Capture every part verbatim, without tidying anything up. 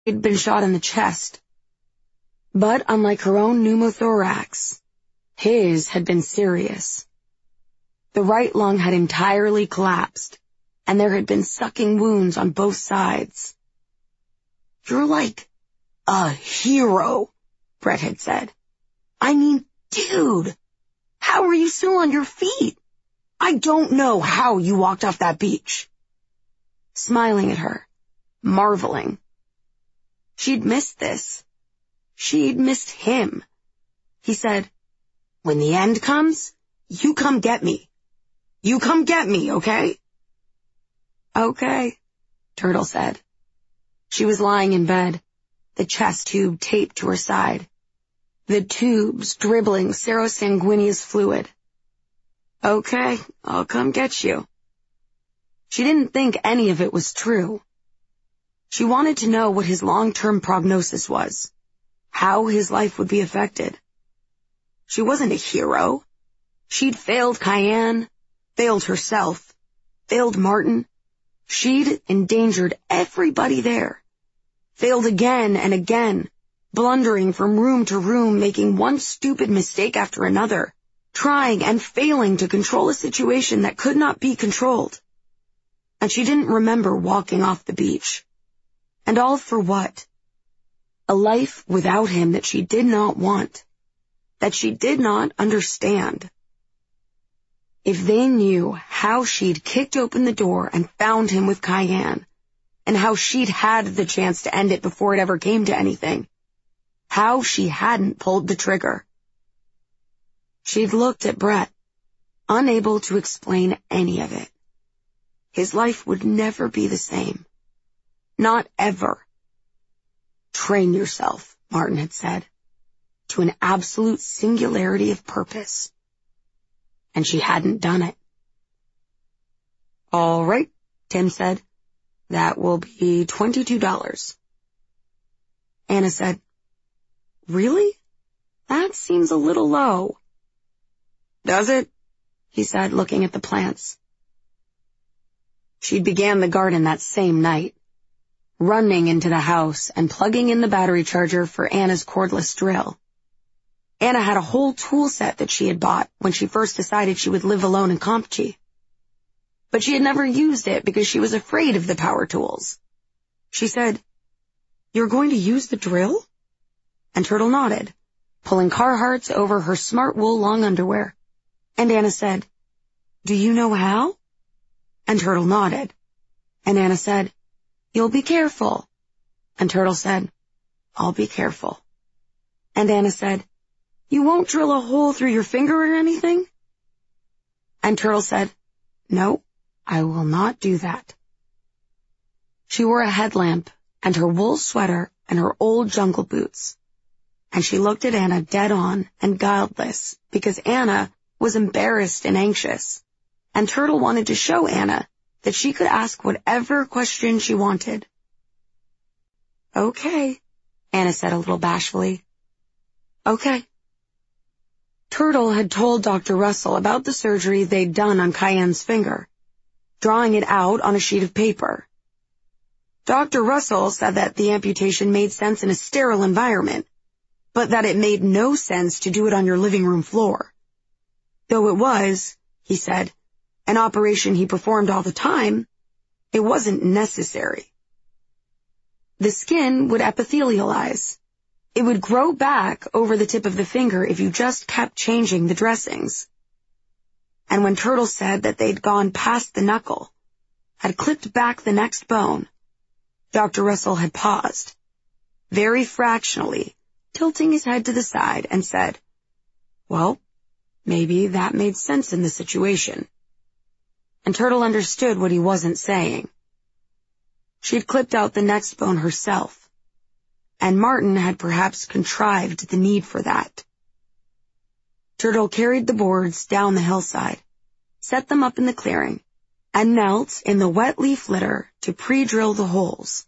She'd been shot in the chest. But unlike her own pneumothorax, his had been serious. The right lung had entirely collapsed, and there had been sucking wounds on both sides. "You're like a hero," Brett had said. "I mean, dude, how are you still on your feet? I don't know how you walked off that beach." Smiling at her, marveling. She'd missed this. She'd missed him. He said, "When the end comes, you come get me. You come get me, okay?" "Okay," Turtle said. She was lying in bed, the chest tube taped to her side, the tubes dribbling serosanguineous fluid. "Okay, I'll come get you." She didn't think any of it was true. She wanted to know what his long-term prognosis was, how his life would be affected. She wasn't a hero. She'd failed Cayenne, failed herself, failed Martin. She'd endangered everybody there. Failed again and again, blundering from room to room, making one stupid mistake after another, trying and failing to control a situation that could not be controlled. And she didn't remember walking off the beach. And all for what? A life without him that she did not want, that she did not understand. If they knew how she'd kicked open the door and found him with Cayenne, and how she'd had the chance to end it before it ever came to anything, how she hadn't pulled the trigger. She'd looked at Brett, unable to explain any of it. His life would never be the same. Not ever. "Train yourself," Martin had said, "to an absolute singularity of purpose." And she hadn't done it. "All right," Tim said. "That will be twenty-two dollars. Anna said, "Really? That seems a little low." "Does it?" he said, looking at the plants. She'd began the garden that same night, running into the house and plugging in the battery charger for Anna's cordless drill. Anna had a whole tool set that she had bought when she first decided she would live alone in Comptche. But she had never used it because she was afraid of the power tools. She said, "You're going to use the drill?" And Turtle nodded, pulling Carhartts over her smart wool long underwear. And Anna said, "Do you know how?" And Turtle nodded. And Anna said, "You'll be careful." And Turtle said, "I'll be careful." And Anna said, "You won't drill a hole through your finger or anything?" And Turtle said, "No, I will not do that." She wore a headlamp and her wool sweater and her old jungle boots. And she looked at Anna dead on and guileless because Anna was embarrassed and anxious. And Turtle wanted to show Anna that she could ask whatever question she wanted. "Okay," Anna said a little bashfully. "Okay." Turtle had told Doctor Russell about the surgery they'd done on Cayenne's finger, drawing it out on a sheet of paper. Doctor Russell said that the amputation made sense in a sterile environment, but that it made no sense to do it on your living room floor. Though it was, he said, an operation he performed all the time, it wasn't necessary. The skin would epithelialize. It would grow back over the tip of the finger if you just kept changing the dressings. And when Turtle said that they'd gone past the knuckle, had clipped back the next bone, Doctor Russell had paused, very fractionally, tilting his head to the side, and said, "Well, maybe that made sense in the situation." And Turtle understood what he wasn't saying. She'd clipped out the next bone herself, and Martin had perhaps contrived the need for that. Turtle carried the boards down the hillside, set them up in the clearing, and knelt in the wet leaf litter to pre-drill the holes.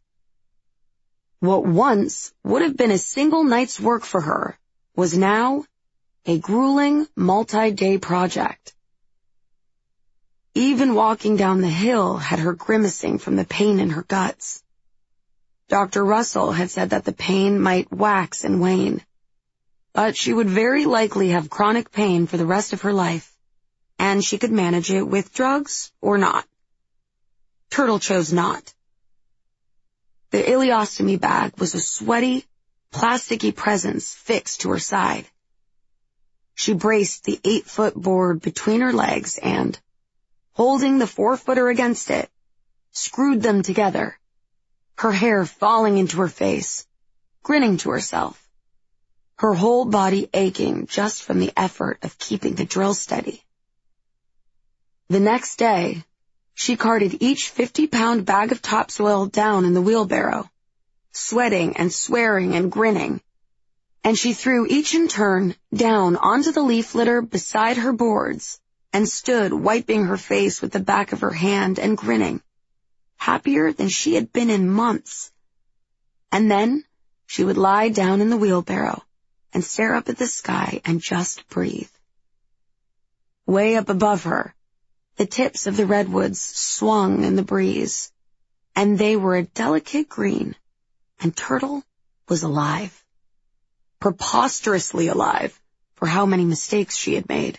What once would have been a single night's work for her was now a grueling multi-day project. Even walking down the hill had her grimacing from the pain in her guts. Doctor Russell had said that the pain might wax and wane, but she would very likely have chronic pain for the rest of her life, and she could manage it with drugs or not. Turtle chose not. The ileostomy bag was a sweaty, plasticky presence fixed to her side. She braced the eight-foot board between her legs and, holding the four-footer against it, screwed them together, her hair falling into her face, grinning to herself, her whole body aching just from the effort of keeping the drill steady. The next day, she carted each fifty-pound bag of topsoil down in the wheelbarrow, sweating and swearing and grinning, and she threw each in turn down onto the leaf litter beside her boards and stood wiping her face with the back of her hand and grinning, happier than she had been in months. And then she would lie down in the wheelbarrow and stare up at the sky and just breathe. Way up above her, the tips of the redwoods swung in the breeze, and they were a delicate green, and Turtle was alive. Preposterously alive for how many mistakes she had made.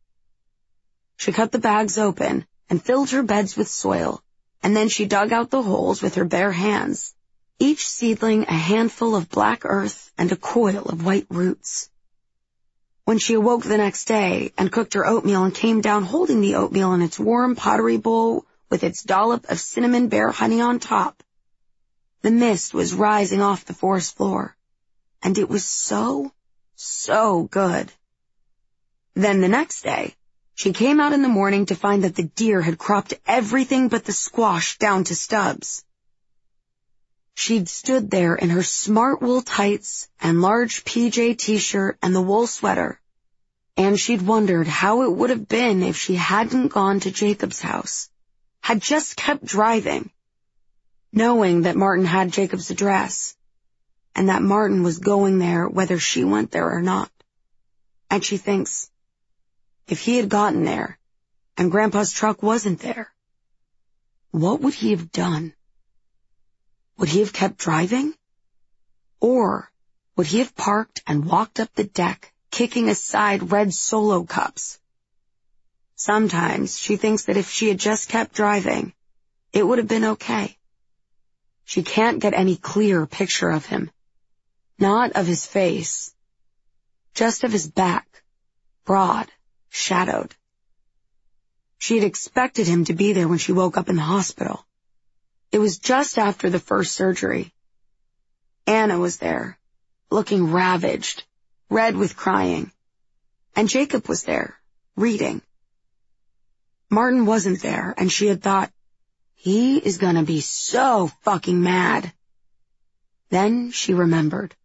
She cut the bags open and filled her beds with soil, and then she dug out the holes with her bare hands, each seedling a handful of black earth and a coil of white roots. When she awoke the next day and cooked her oatmeal and came down holding the oatmeal in its warm pottery bowl with its dollop of cinnamon bear honey on top, the mist was rising off the forest floor, and it was so, so good. Then the next day, she came out in the morning to find that the deer had cropped everything but the squash down to stubs. She'd stood there in her smart wool tights and large P J t-shirt and the wool sweater, and she'd wondered how it would have been if she hadn't gone to Jacob's house, had just kept driving, knowing that Martin had Jacob's address, and that Martin was going there whether she went there or not. And she thinks, if he had gotten there and Grandpa's truck wasn't there, what would he have done? Would he have kept driving? Or would he have parked and walked up the deck, kicking aside red Solo cups? Sometimes she thinks that if she had just kept driving, it would have been okay. She can't get any clear picture of him. Not of his face, just of his back, broad, shadowed. She had expected him to be there when she woke up in the hospital. It was just after the first surgery. Anna was there, looking ravaged, red with crying, and Jacob was there, reading. Martin wasn't there, and she had thought, he is gonna be so fucking mad. Then she remembered.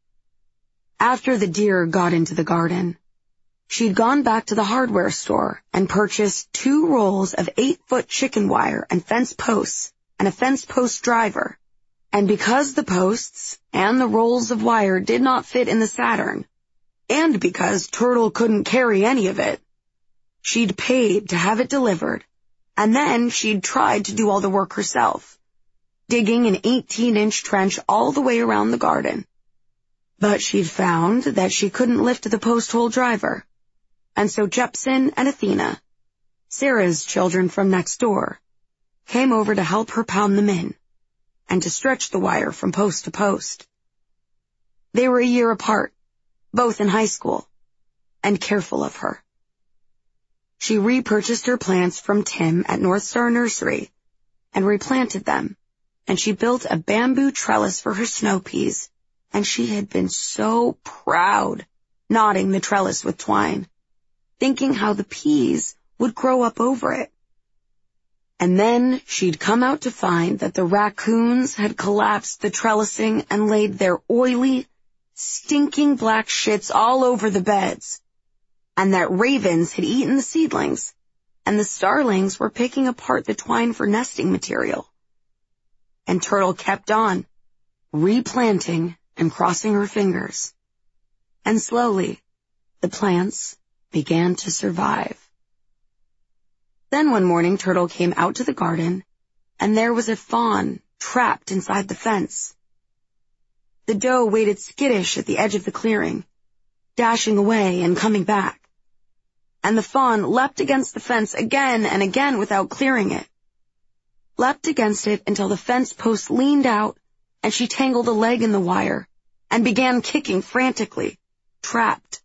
After the deer got into the garden, she'd gone back to the hardware store and purchased two rolls of eight-foot chicken wire and fence posts and a fence post driver. And because the posts and the rolls of wire did not fit in the Saturn, and because Turtle couldn't carry any of it, she'd paid to have it delivered, and then she'd tried to do all the work herself, digging an eighteen-inch trench all the way around the garden. But she'd found that she couldn't lift the post-hole driver, and so Jepson and Athena, Sarah's children from next door, came over to help her pound them in, and to stretch the wire from post to post. They were a year apart, both in high school, and careful of her. She repurchased her plants from Tim at North Star Nursery, and replanted them, and she built a bamboo trellis for her snow peas, and she had been so proud, knotting the trellis with twine, thinking how the peas would grow up over it. And then she'd come out to find that the raccoons had collapsed the trellising and laid their oily, stinking black shits all over the beds, and that ravens had eaten the seedlings, and the starlings were picking apart the twine for nesting material. And Turtle kept on, replanting and crossing her fingers. And slowly, the plants began to survive. Then one morning Turtle came out to the garden, and there was a fawn trapped inside the fence. The doe waited skittish at the edge of the clearing, dashing away and coming back. And the fawn leapt against the fence again and again without clearing it. Leapt against it until the fence post leaned out and she tangled a leg in the wire and began kicking frantically, trapped.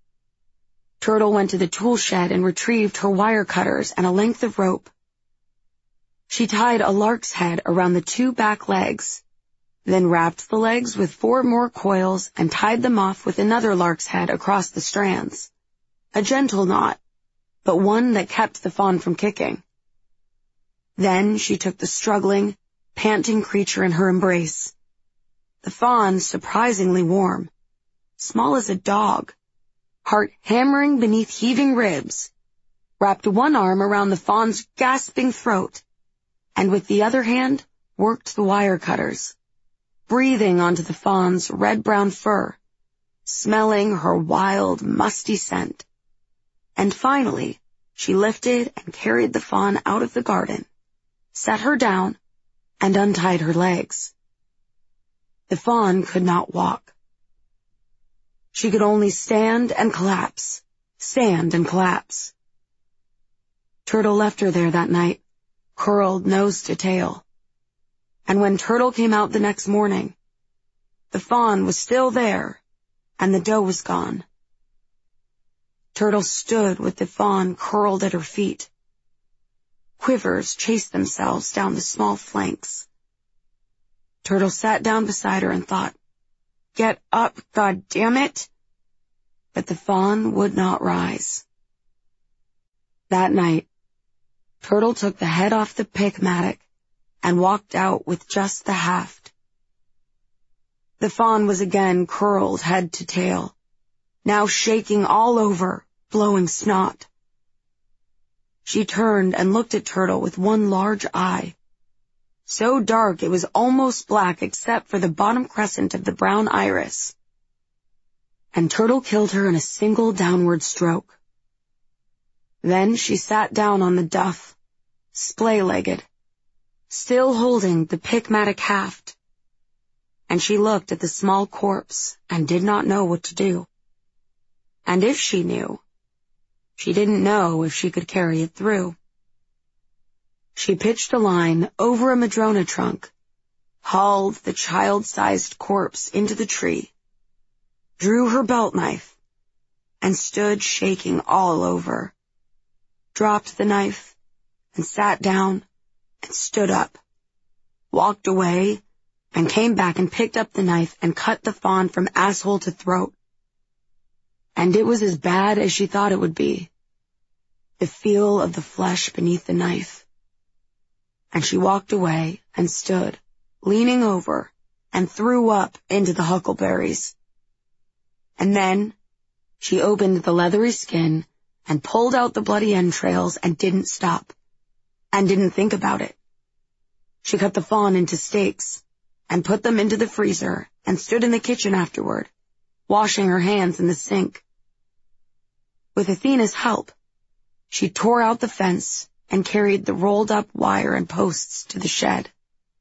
Turtle went to the tool shed and retrieved her wire cutters and a length of rope. She tied a lark's head around the two back legs, then wrapped the legs with four more coils and tied them off with another lark's head across the strands. A gentle knot, but one that kept the fawn from kicking. Then she took the struggling, panting creature in her embrace. The fawn, surprisingly warm, small as a dog, heart hammering beneath heaving ribs, wrapped one arm around the fawn's gasping throat, and with the other hand worked the wire cutters, breathing onto the fawn's red-brown fur, smelling her wild, musty scent. And finally, she lifted and carried the fawn out of the garden, set her down, and untied her legs. The fawn could not walk. She could only stand and collapse, stand and collapse. Turtle left her there that night, curled nose to tail. And when Turtle came out the next morning, the fawn was still there, and the doe was gone. Turtle stood with the fawn curled at her feet. Quivers chased themselves down the small flanks. Turtle sat down beside her and thought, "Get up, God damn it!" But the fawn would not rise. That night, Turtle took the head off the pick mattock and walked out with just the haft. The fawn was again curled head to tail, now shaking all over, blowing snot. She turned and looked at Turtle with one large eye, so dark it was almost black except for the bottom crescent of the brown iris. And Turtle killed her in a single downward stroke. Then she sat down on the duff, splay-legged, still holding the pick mattock haft, and she looked at the small corpse and did not know what to do. And if she knew, she didn't know if she could carry it through. She pitched a line over a madrona trunk, hauled the child-sized corpse into the tree, drew her belt knife, and stood shaking all over, dropped the knife, and sat down, and stood up, walked away, and came back and picked up the knife and cut the fawn from asshole to throat. And it was as bad as she thought it would be, the feel of the flesh beneath the knife. And she walked away and stood, leaning over, and threw up into the huckleberries. And then she opened the leathery skin and pulled out the bloody entrails and didn't stop, and didn't think about it. She cut the fawn into steaks and put them into the freezer and stood in the kitchen afterward, washing her hands in the sink. With Athena's help, she tore out the fence and carried the rolled-up wire and posts to the shed.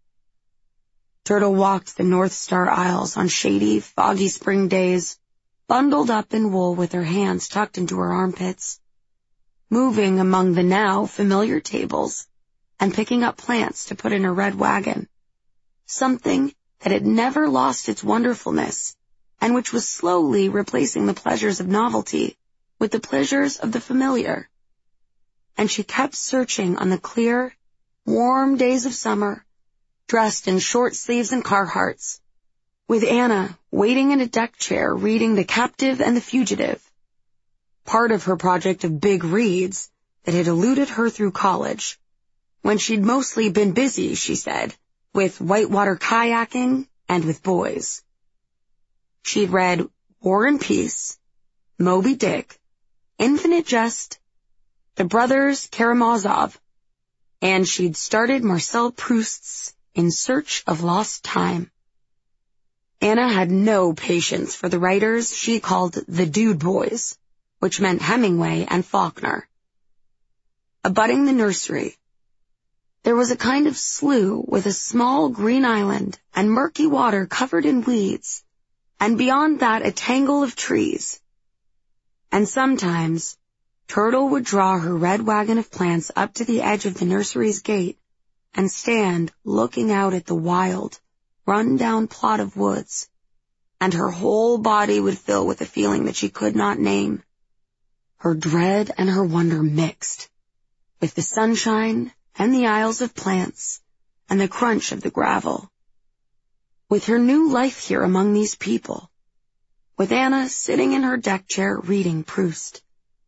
Turtle walked the North Star aisles on shady, foggy spring days, bundled up in wool with her hands tucked into her armpits, moving among the now familiar tables and picking up plants to put in her red wagon, something that had never lost its wonderfulness and which was slowly replacing the pleasures of novelty with the pleasures of the familiar. And she kept searching on the clear, warm days of summer, dressed in short sleeves and Carhartts, with Anna waiting in a deck chair reading The Captive and the Fugitive, part of her project of big reads that had eluded her through college, when she'd mostly been busy, she said, with whitewater kayaking and with boys. She'd read War and Peace, Moby Dick, Infinite Jest, The Brothers Karamazov, and she'd started Marcel Proust's In Search of Lost Time. Anna had no patience for the writers she called the Dude Boys, which meant Hemingway and Faulkner. Abutting the nursery, There was a kind of slough with a small green island and murky water covered in weeds, and beyond that a tangle of trees. And sometimes Turtle would draw her red wagon of plants up to the edge of the nursery's gate and stand looking out at the wild, run-down plot of woods, and her whole body would fill with a feeling that she could not name. Her dread and her wonder mixed, with the sunshine and the aisles of plants and the crunch of the gravel. With her new life here among these people, with Anna sitting in her deck chair reading Proust.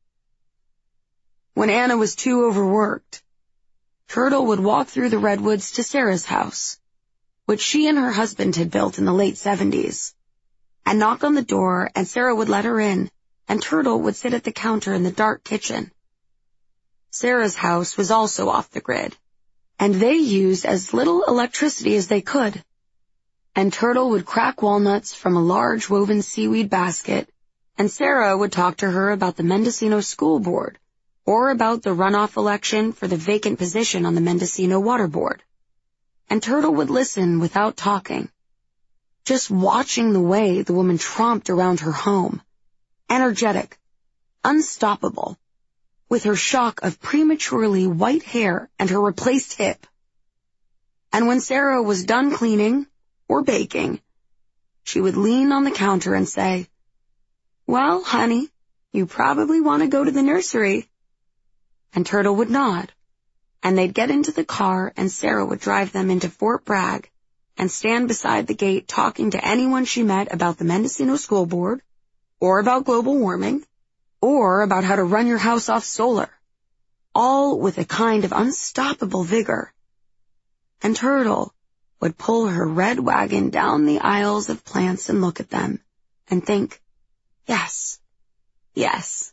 When Anna was too overworked, Turtle would walk through the redwoods to Sarah's house, which she and her husband had built in the late seventies, and knock on the door, and Sarah would let her in, and Turtle would sit at the counter in the dark kitchen. Sarah's house was also off the grid, and they used as little electricity as they could. And Turtle would crack walnuts from a large woven seaweed basket, and Sarah would talk to her about the Mendocino School Board, or about the runoff election for the vacant position on the Mendocino Water Board. And Turtle would listen without talking, just watching the way the woman tromped around her home, energetic, unstoppable, with her shock of prematurely white hair and her replaced hip. And when Sarah was done cleaning or baking, she would lean on the counter and say, "Well, honey, you probably want to go to the nursery." And Turtle would nod, and they'd get into the car, and Sarah would drive them into Fort Bragg and stand beside the gate talking to anyone she met about the Mendocino School Board, or about global warming, or about how to run your house off solar, all with a kind of unstoppable vigor. And Turtle would pull her red wagon down the aisles of plants and look at them and think, yes, yes.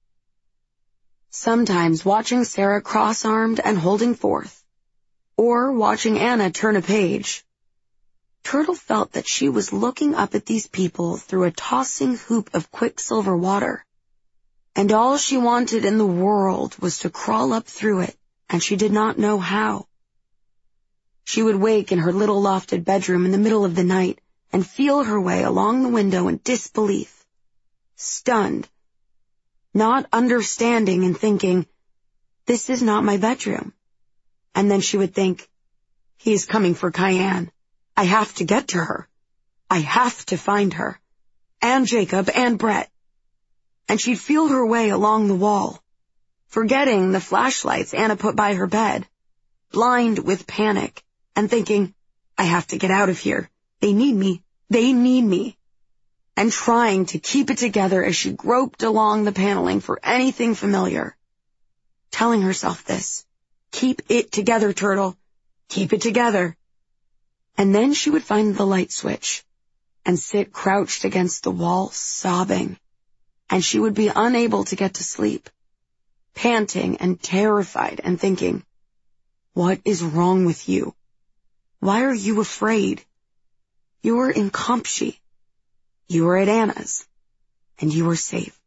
Sometimes watching Sarah cross-armed and holding forth, or watching Anna turn a page, Turtle felt that she was looking up at these people through a tossing hoop of quicksilver water, and all she wanted in the world was to crawl up through it, and she did not know how. She would wake in her little lofted bedroom in the middle of the night and feel her way along the window in disbelief, stunned, not understanding and thinking, "This is not my bedroom." And then she would think, "He is coming for Cayenne. I have to get to her. I have to find her. And Jacob and Brett." And she'd feel her way along the wall, forgetting the flashlights Anna put by her bed, blind with panic, and thinking, "I have to get out of here. They need me. They need me." And trying to keep it together as she groped along the paneling for anything familiar, telling herself this, "Keep it together, Turtle. Keep it together." And then she would find the light switch and sit crouched against the wall, sobbing, and she would be unable to get to sleep, panting and terrified and thinking, "What is wrong with you? Why are you afraid? You are in Compshe. You are at Anna's, and you are safe.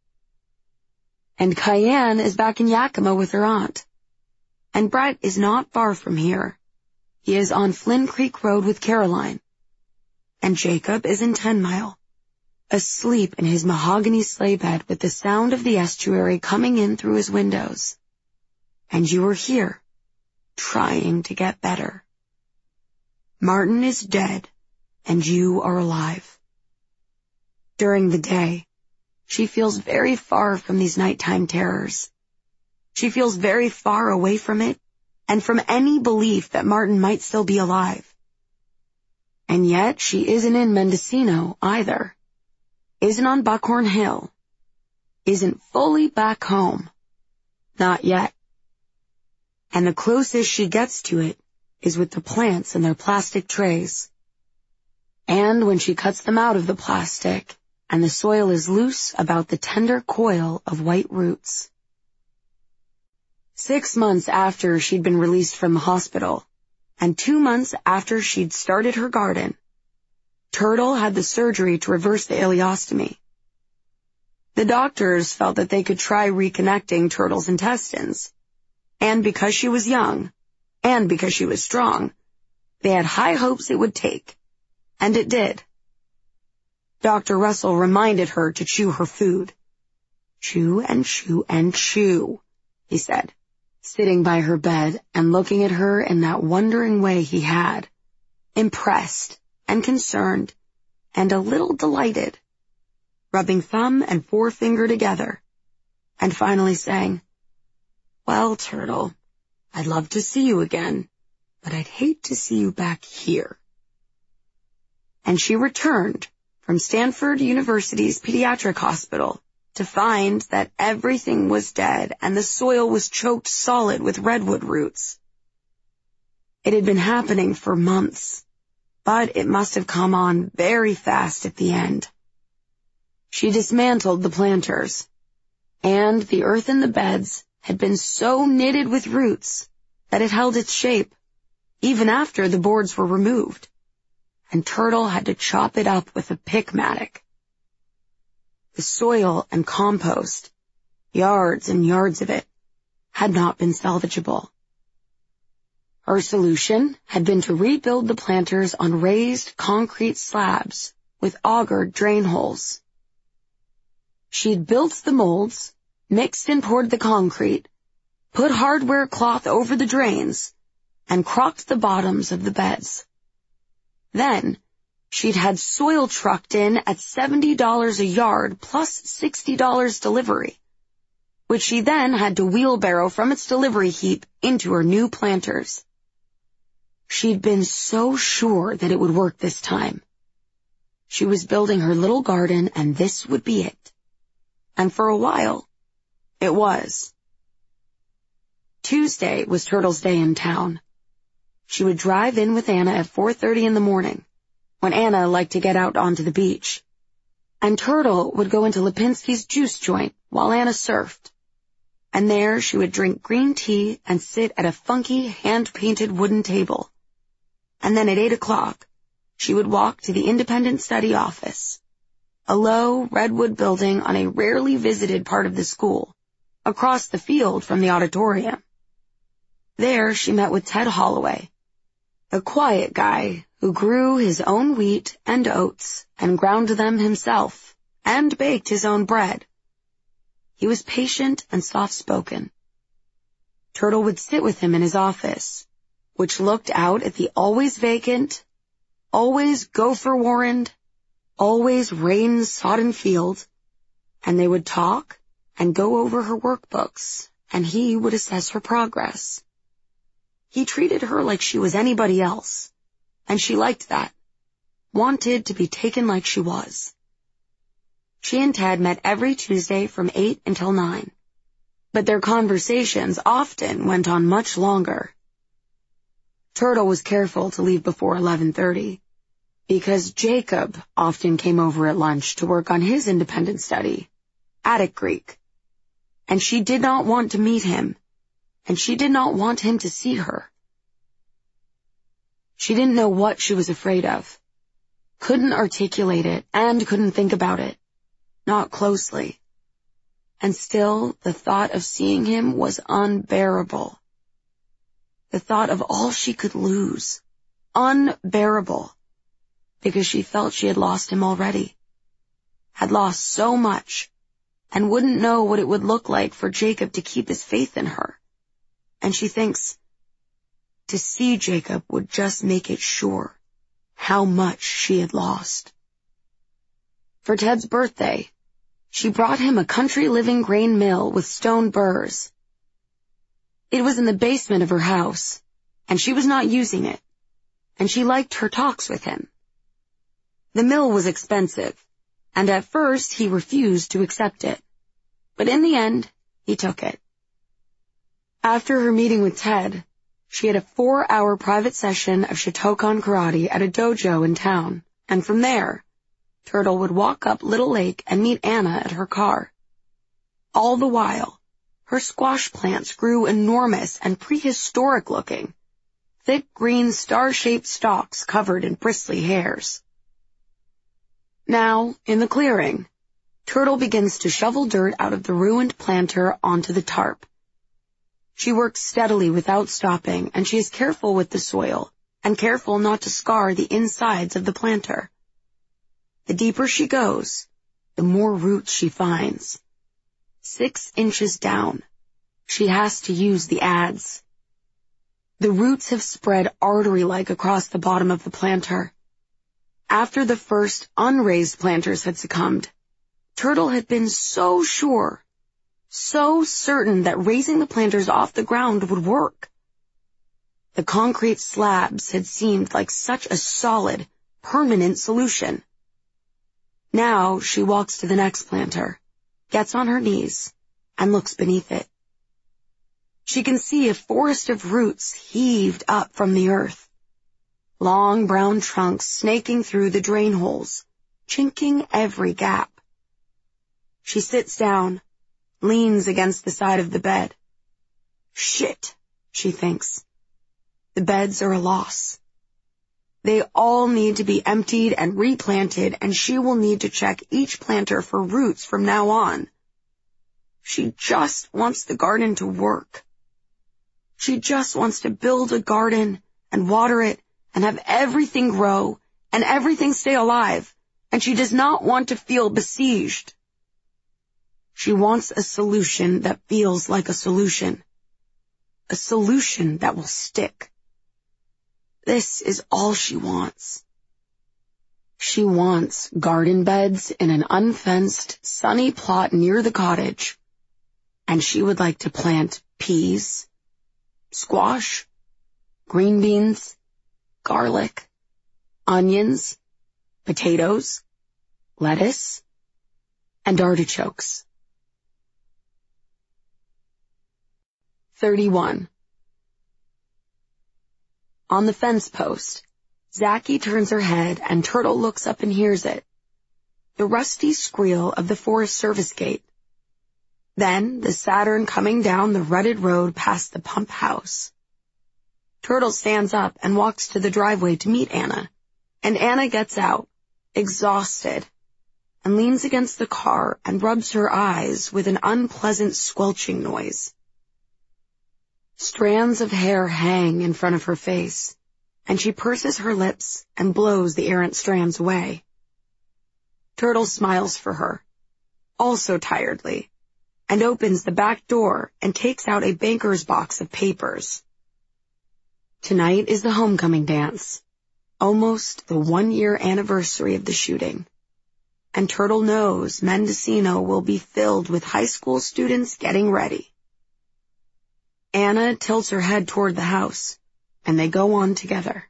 And Cayenne is back in Yakima with her aunt. And Brett is not far from here. He is on Flynn Creek Road with Caroline. And Jacob is in Ten Mile, asleep in his mahogany sleigh bed with the sound of the estuary coming in through his windows. And you are here, trying to get better. Martin is dead, and you are alive. During the day, she feels very far from these nighttime terrors. She feels very far away from it, and from any belief that Martin might still be alive. And yet she isn't in Mendocino either, isn't on Buckhorn Hill, isn't fully back home. Not yet. And the closest she gets to it is with the plants in their plastic trays. And when she cuts them out of the plastic, and the soil is loose about the tender coil of white roots. Six months after she'd been released from the hospital, and two months after she'd started her garden, Turtle had the surgery to reverse the ileostomy. The doctors felt that they could try reconnecting Turtle's intestines, and because she was young, And because she was strong, they had high hopes it would take. And it did. Doctor Russell reminded her to chew her food. Chew and chew and chew, he said, sitting by her bed and looking at her in that wondering way he had, impressed and concerned and a little delighted, rubbing thumb and forefinger together, and finally saying, "Well, Turtle, I'd love to see you again, but I'd hate to see you back here." And she returned from Stanford University's pediatric hospital to find that everything was dead and the soil was choked solid with redwood roots. It had been happening for months, but it must have come on very fast at the end. She dismantled the planters, and the earth in the beds had been so knitted with roots that it held its shape, even after the boards were removed, and Turtle had to chop it up with a pickmatic. The soil and compost, yards and yards of it, had not been salvageable. Her solution had been to rebuild the planters on raised concrete slabs with augured drain holes. She'd built the molds, mixed and poured the concrete, put hardware cloth over the drains, and crocked the bottoms of the beds. Then, she'd had soil trucked in at seventy dollars a yard plus sixty dollars delivery, which she then had to wheelbarrow from its delivery heap into her new planters. She'd been so sure that it would work this time. She was building her little garden, and this would be it. And for a while, it was. Tuesday was Turtle's day in town. She would drive in with Anna at four thirty in the morning, when Anna liked to get out onto the beach. And Turtle would go into Lipinski's juice joint while Anna surfed. And there she would drink green tea and sit at a funky hand-painted wooden table. And then at eight o'clock, she would walk to the independent study office, a low redwood building on a rarely visited part of the school, across the field from the auditorium. There she met with Ted Holloway, a quiet guy who grew his own wheat and oats and ground them himself and baked his own bread. He was patient and soft-spoken. Turtle would sit with him in his office, which looked out at the always vacant, always gopher-warrened, always rain-sodden field, and they would talk and go over her workbooks, and he would assess her progress. He treated her like she was anybody else, and she liked that, wanted to be taken like she was. She and Ted met every Tuesday from eight until nine, but their conversations often went on much longer. Turtle was careful to leave before eleven thirty, because Jacob often came over at lunch to work on his independent study, Attic Greek, and she did not want to meet him, and she did not want him to see her. She didn't know what she was afraid of, couldn't articulate it, and couldn't think about it, not closely. And still, the thought of seeing him was unbearable. The thought of all she could lose, unbearable, because she felt she had lost him already, had lost so much, and wouldn't know what it would look like for Jacob to keep his faith in her. And she thinks, to see Jacob would just make it sure how much she had lost. For Ted's birthday, she brought him a country living grain mill with stone burrs. It was in the basement of her house, and she was not using it, and she liked her talks with him. The mill was expensive, and at first he refused to accept it, but in the end, he took it. After her meeting with Ted, she had a four-hour private session of Shotokan karate at a dojo in town, and from there, Turtle would walk up Little Lake and meet Anna at her car. All the while, her squash plants grew enormous and prehistoric looking, thick green star-shaped stalks covered in bristly hairs. Now, in the clearing, Turtle begins to shovel dirt out of the ruined planter onto the tarp. She works steadily without stopping, and she is careful with the soil, and careful not to scar the insides of the planter. The deeper she goes, the more roots she finds. Six inches down, she has to use the adze. The roots have spread artery-like across the bottom of the planter. After the first unraised planters had succumbed, Turtle had been so sure, so certain that raising the planters off the ground would work. The concrete slabs had seemed like such a solid, permanent solution. Now she walks to the next planter, gets on her knees, and looks beneath it. She can see a forest of roots heaved up from the earth. Long brown trunks snaking through the drain holes, chinking every gap. She sits down, leans against the side of the bed. Shit, she thinks. The beds are a loss. They all need to be emptied and replanted, and she will need to check each planter for roots from now on. She just wants the garden to work. She just wants to build a garden and water it and have everything grow and everything stay alive, and she does not want to feel besieged. She wants a solution that feels like a solution. A solution that will stick. This is all she wants. She wants garden beds in an unfenced, sunny plot near the cottage, and she would like to plant peas, squash, green beans, garlic, onions, potatoes, lettuce, and artichokes. thirty-one. On the fence post, Zachy turns her head and Turtle looks up and hears it. The rusty squeal of the Forest Service gate. Then the Saturn coming down the rutted road past the pump house. Turtle stands up and walks to the driveway to meet Anna, and Anna gets out, exhausted, and leans against the car and rubs her eyes with an unpleasant squelching noise. Strands of hair hang in front of her face, and she purses her lips and blows the errant strands away. Turtle smiles for her, also tiredly, and opens the back door and takes out a banker's box of papers. Tonight is the homecoming dance, almost the one-year anniversary of the shooting, and Turtle knows Mendocino will be filled with high school students getting ready. Anna tilts her head toward the house, and they go on together.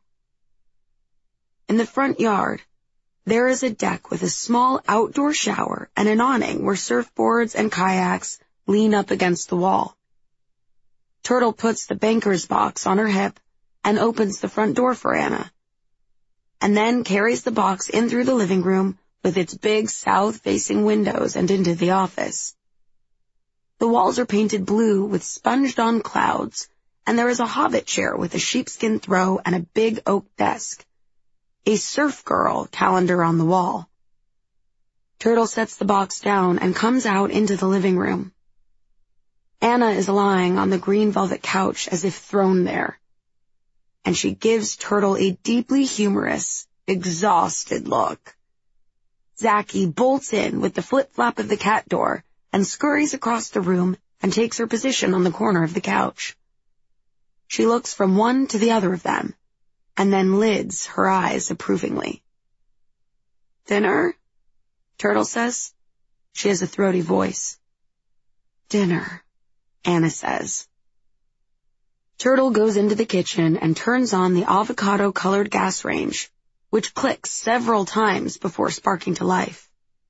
In the front yard, there is a deck with a small outdoor shower and an awning where surfboards and kayaks lean up against the wall. Turtle puts the banker's box on her hip and opens the front door for Anna, and then carries the box in through the living room with its big south-facing windows and into the office. The walls are painted blue with sponged-on clouds, and there is a hobbit chair with a sheepskin throw and a big oak desk. A Surf Girl calendar on the wall. Turtle sets the box down and comes out into the living room. Anna is lying on the green velvet couch as if thrown there, and she gives Turtle a deeply humorous, exhausted look. Zachy bolts in with the flip-flap of the cat door and scurries across the room and takes her position on the corner of the couch. She looks from one to the other of them, and then lids her eyes approvingly. "Dinner?" Turtle says. She has a throaty voice. "Dinner," Anna says. Turtle goes into the kitchen and turns on the avocado-colored gas range, which clicks several times before sparking to life.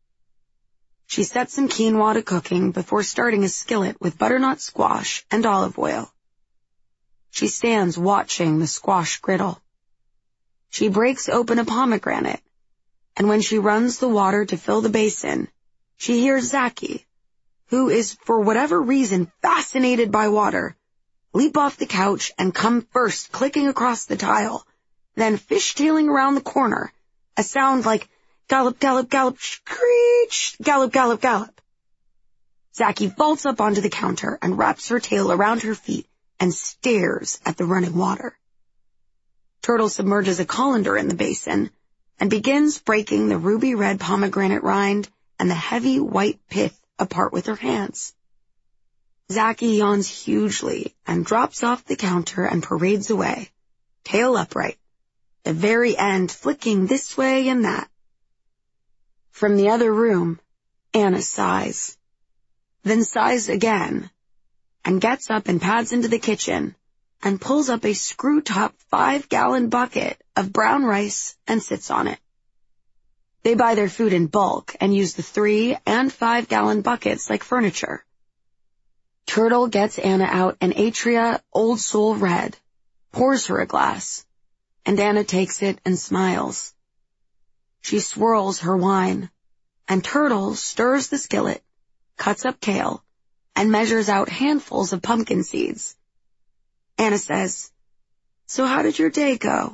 She sets some quinoa to cooking before starting a skillet with butternut squash and olive oil. She stands watching the squash griddle. She breaks open a pomegranate, and when she runs the water to fill the basin, she hears Zachy, who is for whatever reason fascinated by water, leap off the couch and come first clicking across the tile, then fishtailing around the corner, a sound like gallop, gallop, gallop, screech, gallop, gallop, gallop. Zachy vaults up onto the counter and wraps her tail around her feet and stares at the running water. Turtle submerges a colander in the basin and begins breaking the ruby-red pomegranate rind and the heavy white pith apart with her hands. Zacky yawns hugely and drops off the counter and parades away, tail upright, the very end flicking this way and that. From the other room, Anna sighs, then sighs again, and gets up and pads into the kitchen and pulls up a screw-top five-gallon bucket of brown rice and sits on it. They buy their food in bulk and use the three- and five-gallon buckets like furniture. Turtle gets Anna out an Atria Old Soul Red, pours her a glass, and Anna takes it and smiles. She swirls her wine, and Turtle stirs the skillet, cuts up kale, and measures out handfuls of pumpkin seeds. Anna says, "So how did your day go?"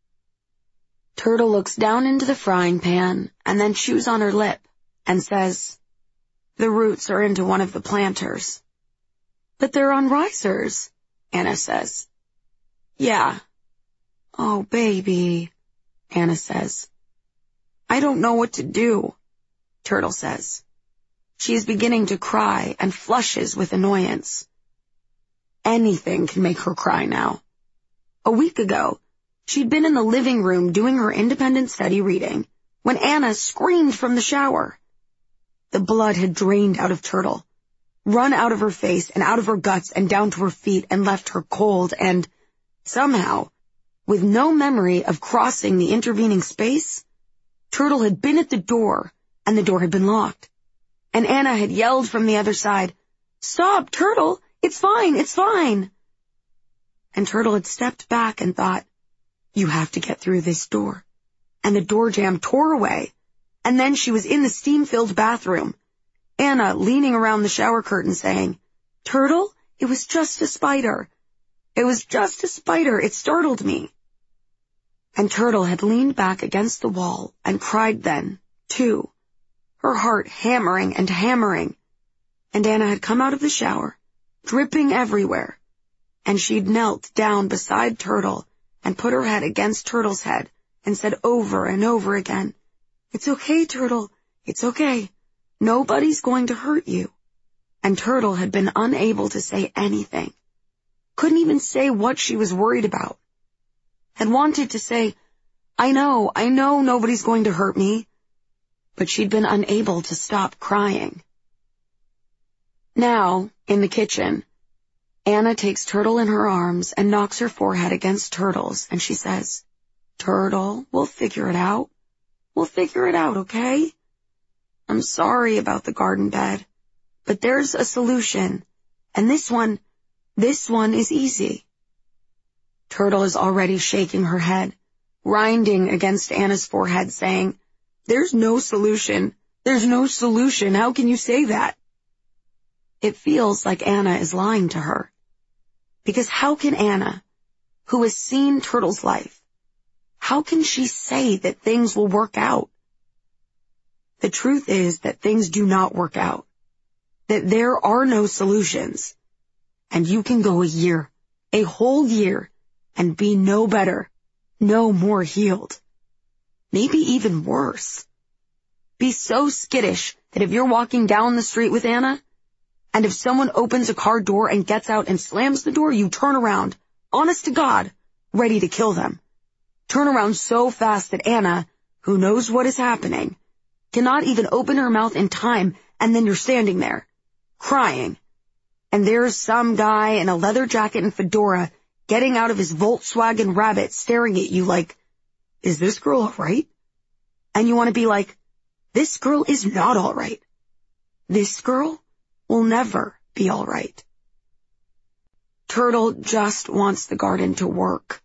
Turtle looks down into the frying pan and then chews on her lip and says, "The roots are into one of the planters." "But they're on risers," Anna says. "Yeah." "Oh, baby," Anna says. "I don't know what to do," Turtle says. She is beginning to cry and flushes with annoyance. Anything can make her cry now. A week ago, she'd been in the living room doing her independent study reading when Anna screamed from the shower. The blood had drained out of Turtle, run out of her face and out of her guts and down to her feet and left her cold and, somehow, with no memory of crossing the intervening space, Turtle had been at the door and the door had been locked. And Anna had yelled from the other side, "Stop, Turtle! It's fine, it's fine!" And Turtle had stepped back and thought, "You have to get through this door." And the door jamb tore away, and then she was in the steam-filled bathroom, Anna leaning around the shower curtain saying, "Turtle, it was just a spider. It was just a spider. It startled me." And Turtle had leaned back against the wall and cried then, too, her heart hammering and hammering. And Anna had come out of the shower, dripping everywhere, and she'd knelt down beside Turtle and put her head against Turtle's head and said over and over again, "It's okay, Turtle, it's okay. Nobody's going to hurt you." And Turtle had been unable to say anything, couldn't even say what she was worried about. Had wanted to say, "I know, I know nobody's going to hurt me," but she'd been unable to stop crying. Now, in the kitchen, Anna takes Turtle in her arms and knocks her forehead against Turtle's, and she says, "Turtle, we'll figure it out. We'll figure it out, okay? I'm sorry about the garden bed, but there's a solution, and this one, this one is easy." Turtle is already shaking her head, grinding against Anna's forehead, saying, "There's no solution. There's no solution. How can you say that?" It feels like Anna is lying to her. Because how can Anna, who has seen Turtle's life, how can she say that things will work out? The truth is that things do not work out, that there are no solutions, and you can go a year, a whole year, and be no better, no more healed. Maybe even worse. Be so skittish that if you're walking down the street with Anna, and if someone opens a car door and gets out and slams the door, you turn around, honest to God, ready to kill them. Turn around so fast that Anna, who knows what is happening, cannot even open her mouth in time, and then you're standing there, crying, and there's some guy in a leather jacket and fedora getting out of his Volkswagen Rabbit staring at you like, "Is this girl all right?" And you want to be like, "This girl is not all right. This girl will never be all right." Turtle just wants the garden to work.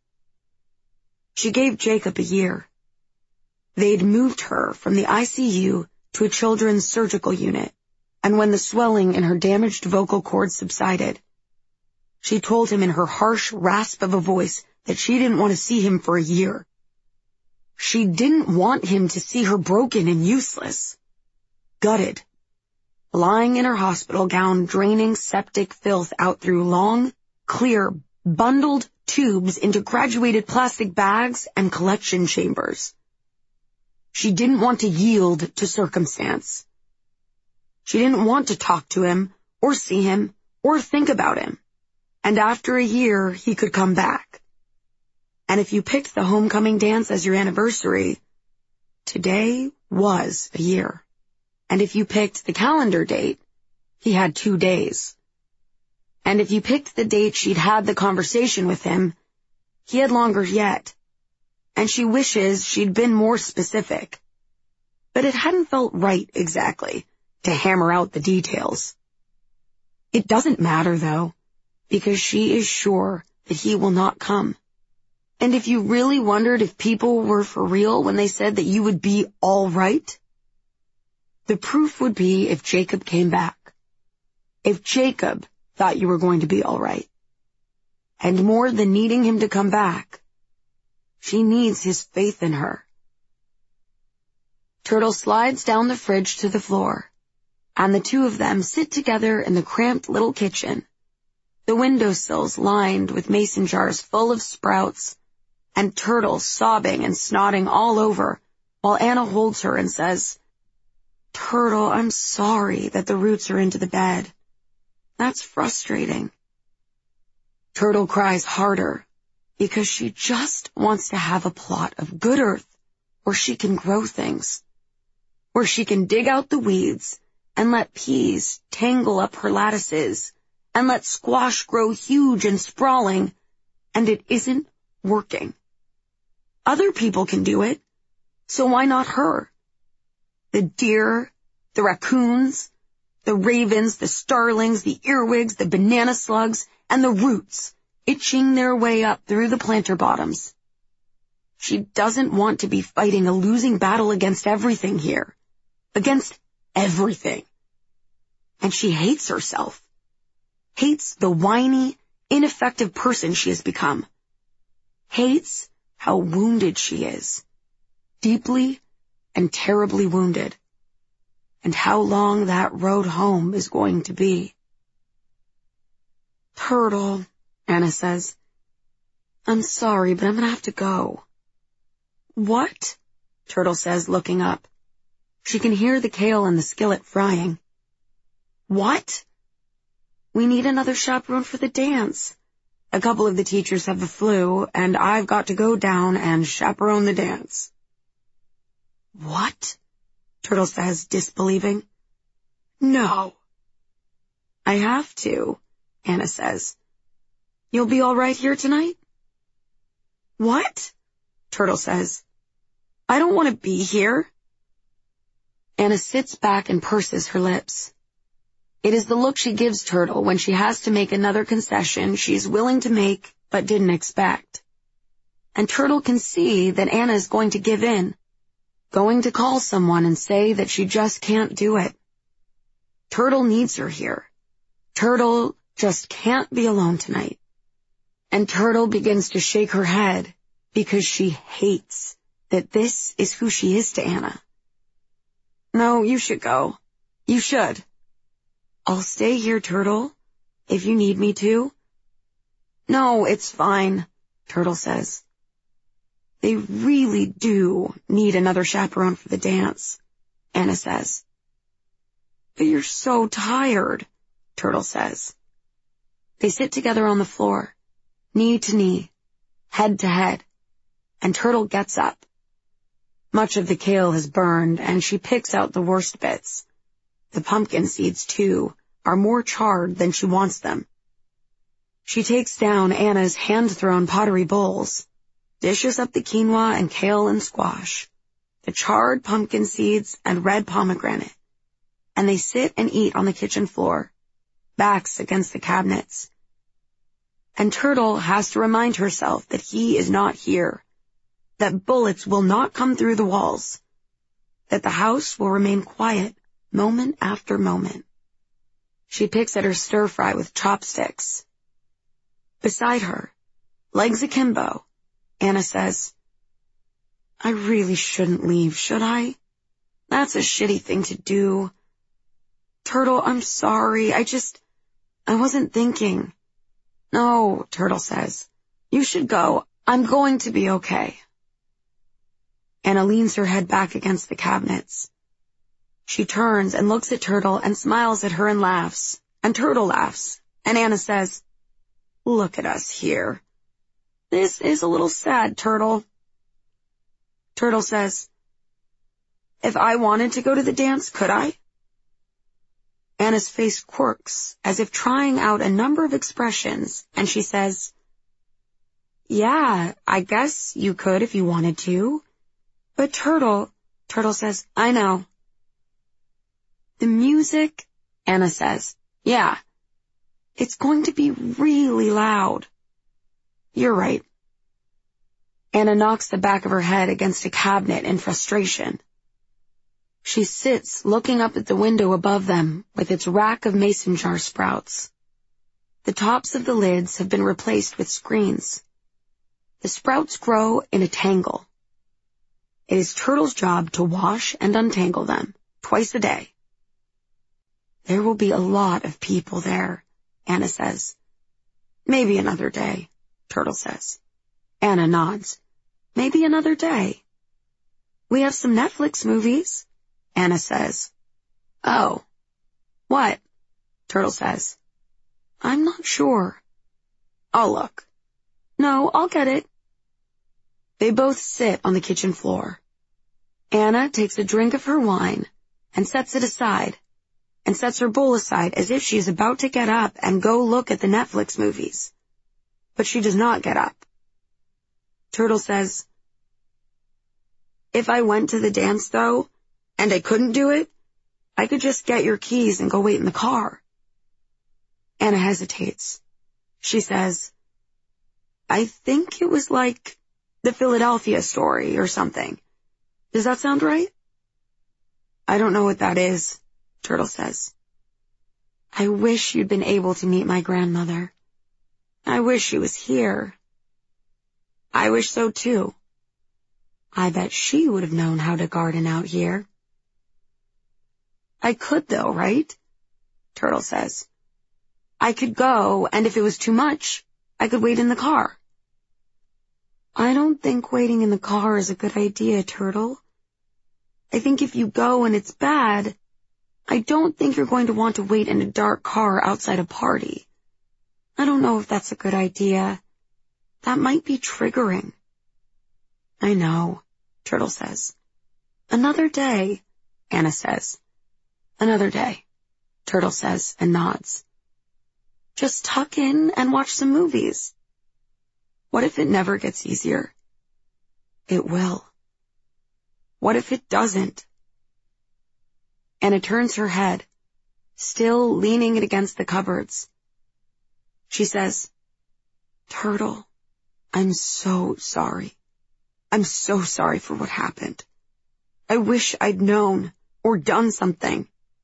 She gave Jacob a year. They'd moved her from the I C U to a children's surgical unit, and when the swelling in her damaged vocal cords subsided, she told him in her harsh rasp of a voice that she didn't want to see him for a year. She didn't want him to see her broken and useless, gutted, lying in her hospital gown, draining septic filth out through long, clear, bundled tubes into graduated plastic bags and collection chambers. She didn't want to yield to circumstance. She didn't want to talk to him, or see him, or think about him. And after a year, he could come back. And if you picked the homecoming dance as your anniversary, today was a year. And if you picked the calendar date, he had two days. And if you picked the date she'd had the conversation with him, he had longer yet. And she wishes she'd been more specific. But it hadn't felt right exactly to hammer out the details. It doesn't matter, though, because she is sure that he will not come. And if you really wondered if people were for real when they said that you would be all right, the proof would be if Jacob came back. If Jacob thought you were going to be all right. And more than needing him to come back, she needs his faith in her. Turtle slides down the fridge to the floor, and the two of them sit together in the cramped little kitchen, the windowsills lined with mason jars full of sprouts, and Turtle sobbing and snotting all over, while Anna holds her and says, "Turtle, I'm sorry that the roots are into the bed. That's frustrating." Turtle cries harder because she just wants to have a plot of good earth where she can grow things, where she can dig out the weeds and let peas tangle up her lattices and let squash grow huge and sprawling, and it isn't working. Other people can do it, so why not her? The deer, the raccoons, the ravens, the starlings, the earwigs, the banana slugs, and the roots itching their way up through the planter bottoms. She doesn't want to be fighting a losing battle against everything here. Against everything. And she hates herself. Hates the whiny, ineffective person she has become. Hates how wounded she is. Deeply and terribly wounded. And how long that road home is going to be. "Turtle," Anna says, "I'm sorry, but I'm going to have to go." "What?" Turtle says, looking up. She can hear the kale in the skillet frying. "What?" "We need another chaperone for the dance. A couple of the teachers have the flu, and I've got to go down and chaperone the dance." "What?" Turtle says, disbelieving. "No." "I have to," Anna says. "You'll be all right here tonight?" "What?" Turtle says. "I don't want to be here." Anna sits back and purses her lips. It is the look she gives Turtle when she has to make another concession she's willing to make but didn't expect. And Turtle can see that Anna is going to give in, going to call someone and say that she just can't do it. Turtle needs her here. Turtle just can't be alone tonight. And Turtle begins to shake her head because she hates that this is who she is to Anna. "No, you should go. You should." "I'll stay here, Turtle, if you need me to." "No, it's fine," Turtle says. "They really do need another chaperone for the dance," Anna says. "But you're so tired," Turtle says. They sit together on the floor, knee to knee, head to head, and Turtle gets up. Much of the kale has burned, and she picks out the worst bits. The pumpkin seeds, too, are more charred than she wants them. She takes down Anna's hand-thrown pottery bowls, dishes up the quinoa and kale and squash, the charred pumpkin seeds and red pomegranate, and they sit and eat on the kitchen floor, backs against the cabinets. And Turtle has to remind herself that he is not here, that bullets will not come through the walls, that the house will remain quiet moment after moment. She picks at her stir-fry with chopsticks. Beside her, legs akimbo, Anna says, "I really shouldn't leave, should I? That's a shitty thing to do. Turtle, I'm sorry. I just, I wasn't thinking." No, Turtle says. You should go. I'm going to be okay. Anna leans her head back against the cabinets. She turns and looks at Turtle and smiles at her and laughs. And Turtle laughs. And Anna says, look at us here. This is a little sad, Turtle. Turtle says, if I wanted to go to the dance, could I? Anna's face quirks, as if trying out a number of expressions, and she says, yeah, I guess you could if you wanted to. But Turtle, Turtle says, I know. The music, Anna says, yeah, it's going to be really loud. You're right. Anna knocks the back of her head against a cabinet in frustration. She sits looking up at the window above them with its rack of mason jar sprouts. The tops of the lids have been replaced with screens. The sprouts grow in a tangle. It is Turtle's job to wash and untangle them twice a day. There will be a lot of people there, Anna says. Maybe another day, Turtle says. Anna nods. Maybe another day. We have some Netflix movies, Anna says. Oh. What? Turtle says. I'm not sure. I'll look. No, I'll get it. They both sit on the kitchen floor. Anna takes a drink of her wine and sets it aside, and sets her bowl aside as if she is about to get up and go look at the Netflix movies. But she does not get up. Turtle says, if I went to the dance, though, and I couldn't do it, I could just get your keys and go wait in the car. Anna hesitates. She says, I think it was like the Philadelphia story or something. Does that sound right? I don't know what that is, Turtle says. I wish you'd been able to meet my grandmother. I wish she was here. I wish so too. I bet she would have known how to garden out here. I could though, right? Turtle says. I could go, and if it was too much, I could wait in the car. I don't think waiting in the car is a good idea, Turtle. I think if you go and it's bad, I don't think you're going to want to wait in a dark car outside a party. I don't know if that's a good idea. That might be triggering. I know, Turtle says. Another day, Anna says. Another day, Turtle says and nods. Just tuck in and watch some movies. What if it never gets easier? It will. What if it doesn't? Anna turns her head, still leaning it against the cupboards. She says, Turtle, I'm so sorry. I'm so sorry for what happened. I wish I'd known or done something.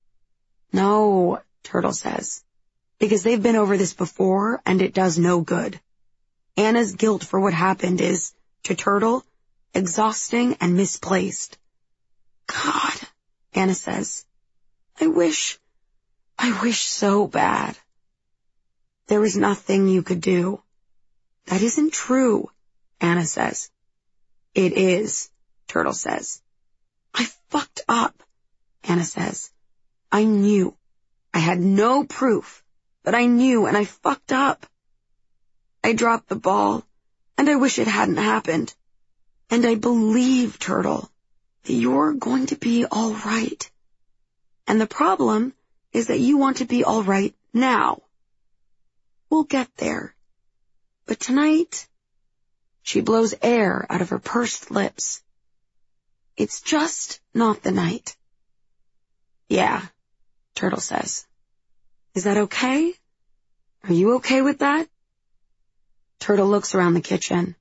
No, Turtle says, because they've been over this before and it does no good. Anna's guilt for what happened is, to Turtle, exhausting and misplaced. God, Anna says, I wish, I wish so bad. There was nothing you could do. That isn't true, Anna says. It is, Turtle says. I fucked up, Anna says. I knew. I had no proof, but I knew and I fucked up. I dropped the ball, and I wish it hadn't happened. And I believe, Turtle, that you're going to be all right. And the problem is that you want to be all right now. We'll get there. But tonight, she blows air out of her pursed lips. It's just not the night. Yeah, Turtle says. Is that okay? Are you okay with that? Turtle looks around the kitchen.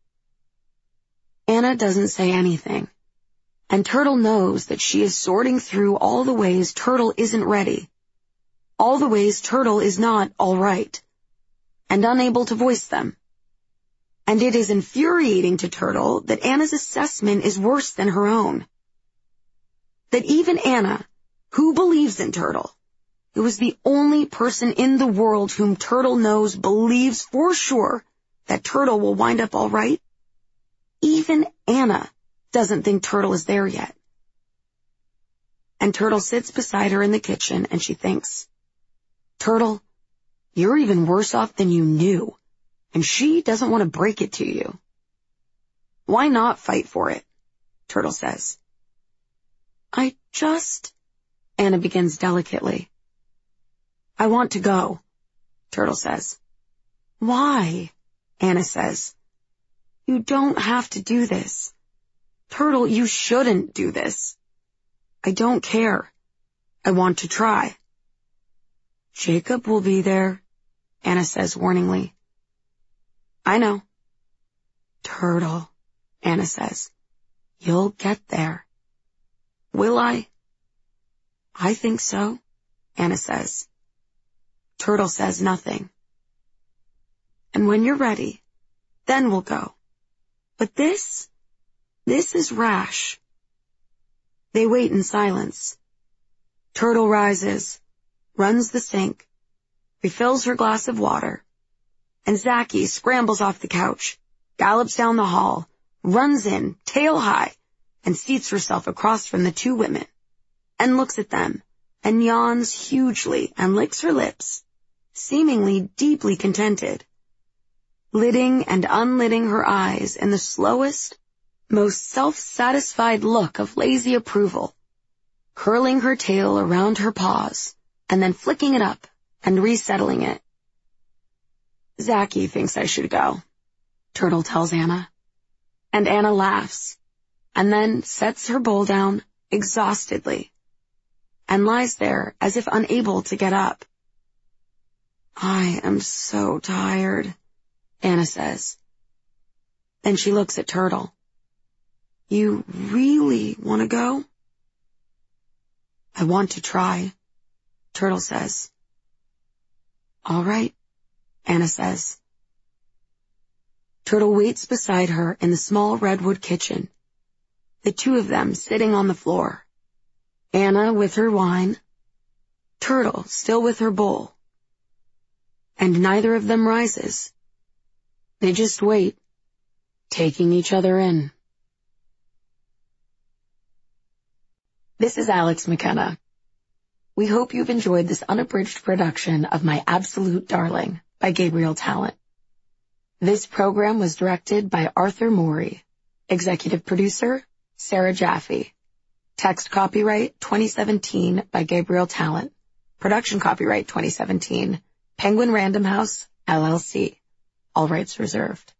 Anna doesn't say anything, and Turtle knows that she is sorting through all the ways Turtle isn't ready, all the ways Turtle is not all right, and unable to voice them. And it is infuriating to Turtle that Anna's assessment is worse than her own. That even Anna, who believes in Turtle, It was the only person in the world whom Turtle knows believes for sure that Turtle will wind up all right. Even Anna doesn't think Turtle is there yet. And Turtle sits beside her in the kitchen and she thinks, Turtle, you're even worse off than you knew, and she doesn't want to break it to you. Why not fight for it? Turtle says. I just... Anna begins delicately. I want to go, Turtle says. Why? Anna says. You don't have to do this. Turtle, you shouldn't do this. I don't care. I want to try. Jacob will be there, Anna says warningly. I know. Turtle, Anna says. You'll get there. Will I? I think so, Anna says. Turtle says nothing. And when you're ready, then we'll go. But this, this is rash. They wait in silence. Turtle rises, runs the sink, refills her glass of water, and Zachy scrambles off the couch, gallops down the hall, runs in, tail high, and seats herself across from the two women, and looks at them, and yawns hugely and licks her lips, seemingly deeply contented, lidding and unlidding her eyes in the slowest, most self-satisfied look of lazy approval, curling her tail around her paws, and then flicking it up and resettling it. Zachy thinks I should go, Turtle tells Anna. And Anna laughs, and then sets her bowl down exhaustedly, and lies there as if unable to get up. I am so tired, Anna says. Then she looks at Turtle. You really want to go? I want to try, Turtle says. All right, Anna says. Turtle waits beside her in the small redwood kitchen, the two of them sitting on the floor. Anna with her wine, Turtle still with her bowl. And neither of them rises. They just wait, taking each other in. This is Alex McKenna. We hope you've enjoyed this unabridged production of My Absolute Darling by Gabriel Talent. This program was directed by Arthur Morey. Executive producer, Sarah Jaffe. Text copyright twenty seventeen by Gabriel Talent. Production copyright twenty seventeen, Penguin Random House, L L C. All rights reserved.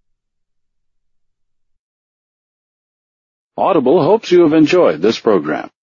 Audible hopes you have enjoyed this program.